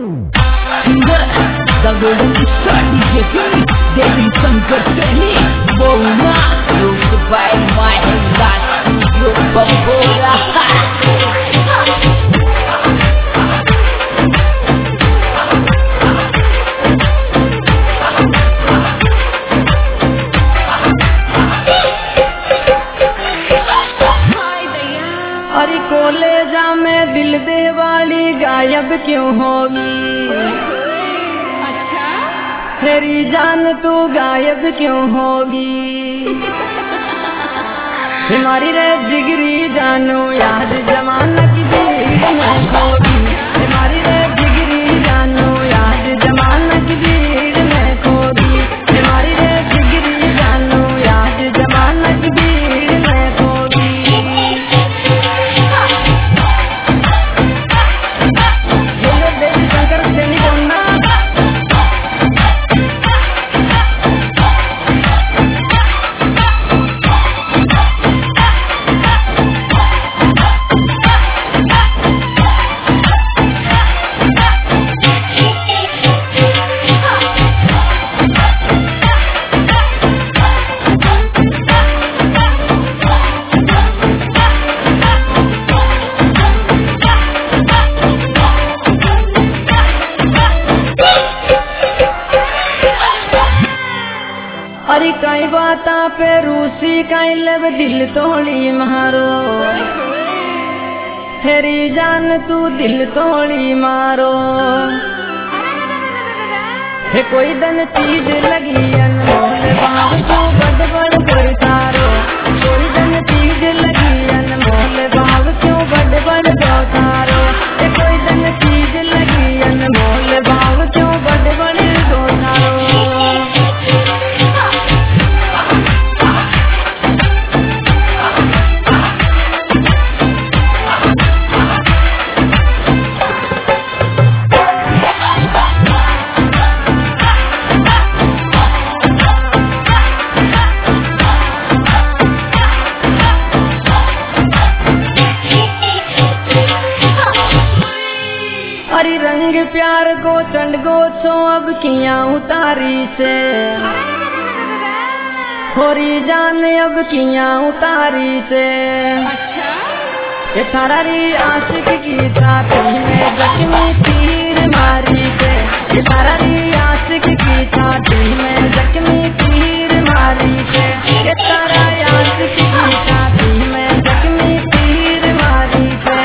The golden study getting David Shankar Seni Bona used by my last studio Bambola. अरे कॉलेजा में दिल दे वाली गायब क्यों होगी? तेरी जान तू गायब क्यों होगी? हमारी रे जिगरी जानो याद जमाना की भीड़ में खोगी। हमारी रे जिगरी जानो याद जमाना की भीड़ में खोगी। हमारी रे जिगरी जानो याद जमाना की भीड़ में खोगी। ये देवी शंकर सैनी बोलना अरे कई बाता पे रूसी कई लब दिल तोड़ी मारो। तेरी जान तू दिल तोड़ी मारो। हे कोई दन चीज लगी अनमोल भाव को बड़ बड़ परसारो। कोई दन चीज लगी अनमोल भाव क्यों बड़ बड़ परसारो। हे कोई दन चीज लगी अनमोल भाव क्यों बड़ बड़ परसारो। हरी रंग प्यार को चंड गो छो अब किया उतारी से। होरी जान अब किया उतारी से। थारी आशिक की छाती में जख्मी तीर मारी से। थारी आशिक की छाती में जख्मी तीर मारी से। तारा आशिक की छाती में जख्मी तीर मारी से।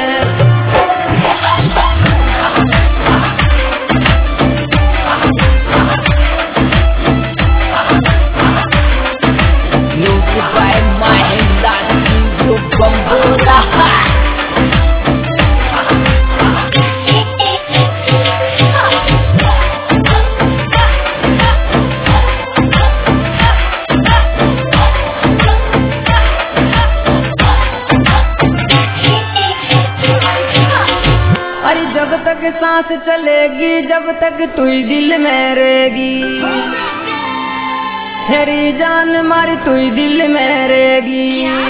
Used by my last studio Bambola. अरे जब तक सांस चलेगी जब तक तू ही दिल में रहेगी। तेरी जान मारी तू ही दिल में रहेगी।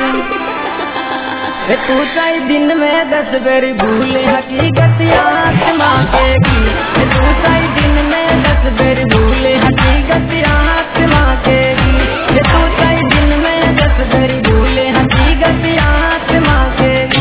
तू चाहे दिन में 10 बार भूले हकीकत आत्मा केगी। तू चाहे दिन में 10 बार भूले हकीकत आत्मा केगी। तू चाहे दिन में 10 बार भूले हकीकत आत्मा केगी।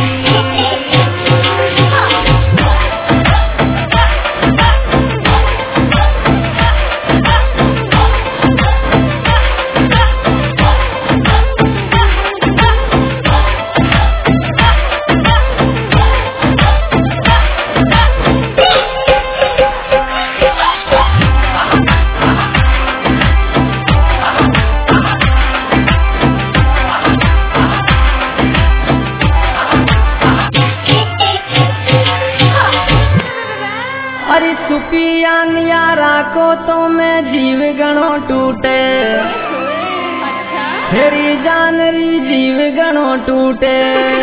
अरे सुपियान यारा को तो मैं जीव गणो टूटे। तेरी जान री जीव गणो टूटे।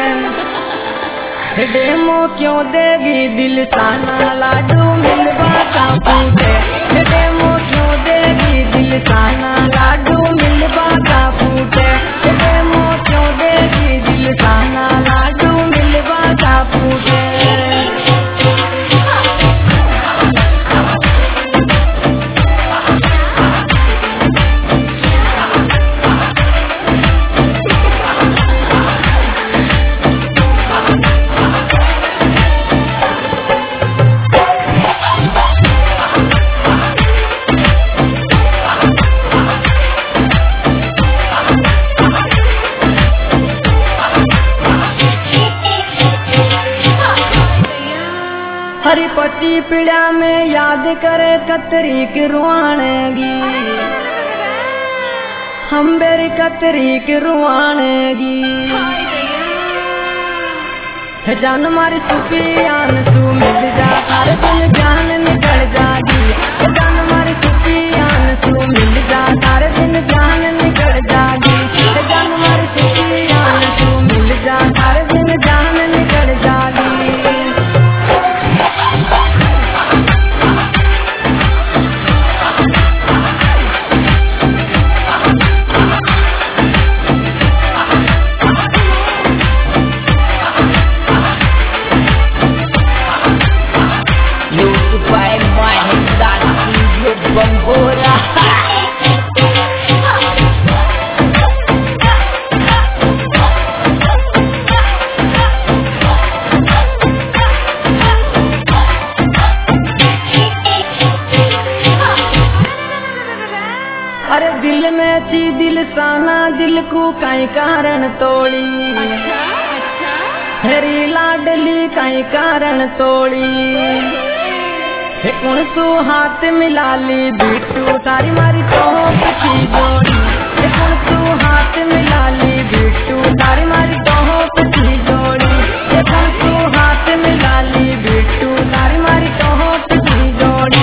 डेमो क्यों देगी दिल साना लाडू मिलवा का फूटे। डेमो क्यों देगी दिल साना लाडू मिलवा का फूटे। डेमो क्यों देगी दिल साना लाडू मिलवा का फूटे। पची पीड़ा में याद करे कतरी की रुआनेगी, हम बेरी कतरी की रुआनेगी। जान मारी सुफियान तू मिल जा, हर दिन जान निकल जागी। जान मारी सुफियान तू मिल जा, हर दिन जान निकल जागी। जान मारी सुफियान तू मिल जा, हर दिन जान निकल जागी। अरे दिल में थी दिल साना, दिल को कई कारण तोड़ी। हेरी लाडली कई कारण तोड़ी। कौन तू हाथ मिला ली बिट्टू, तारी मारी तो पची जोड़ी। कौन तू हाथ मिला ली बिट्टू, तारी मारी तो पची जोड़ी। कौन तू हाथ मिला ली बिट्टू, तारी मारी तो पची जोड़ी।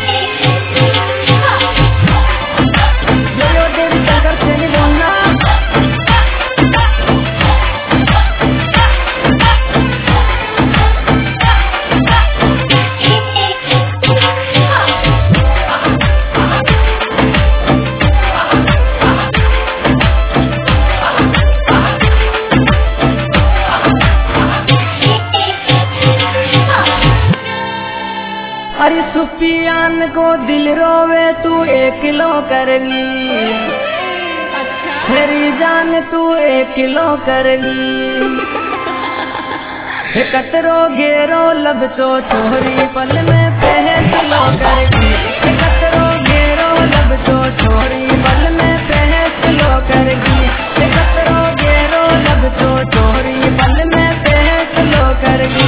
अरे सुफियान को दिल रोवे तू 1 किलो करगी। मेरी जान तू 1 किलो करगी। कतरो घेरो लब चो छोरी, पल में फैसलो करगी। कतरो घेरो लब चो छोरी, पल में फैसलो करगी। कतरो घेरो लब चो छोरी, पल में फैसलो करगी।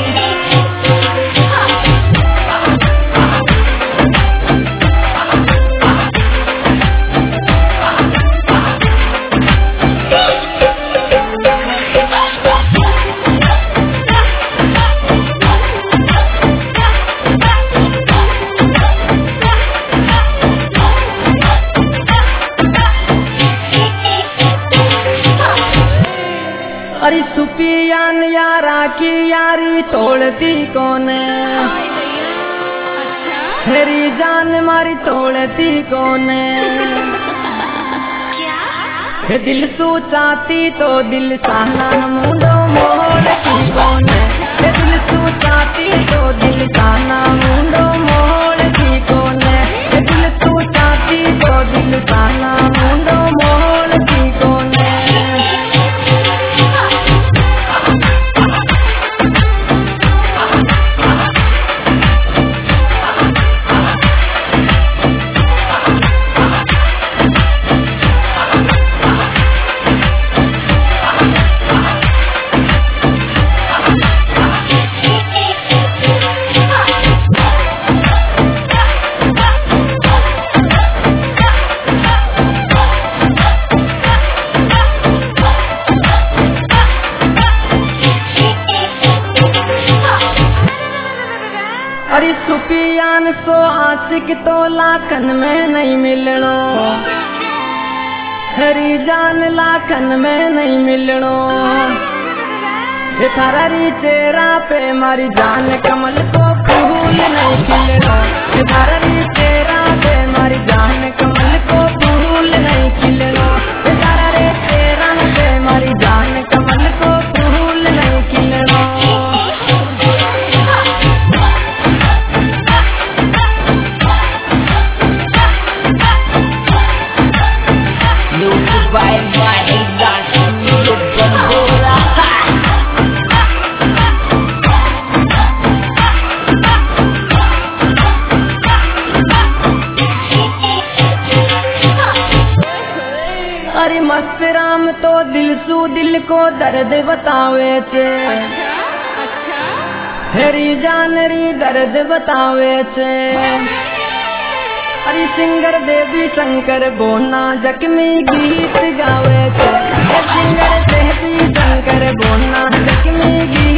अरे सुफियान यारा की यारी तोड़ती कौन, मेरी जान मारी तोड़ती कौन। दिल सू चाहती तो दिल साना मुंडो मोड़ती कौन। दिल सू चाहती तो दिल साना मुंडो मोड़ती कौन। दिल सू चाहती तो दिल साना मुंडो मोड़ती कौन। अरे सुफियान सो आशिक तो लाखन में नहीं मिलनो। हरी जान लाखन में नहीं मिलनो। थारा री चेहरा पे मारी जान कमल को फूल नहीं खिलनो। थारा री चेहरा पे मारी जान कमल को फूल नहीं खिलनो। थारा रे चेहरा पे मारी जान कमल को फूल नहीं खिलनो। अरे मस्त राम तो दिल सू दिल को दर्द बतावे छे। हेरी जान री दर्द बतावे छे हरि सिंगर देवी शंकर बोना जख्मी गीत गावे छे सिंगर देवी शंकर बोना जख्मी गीत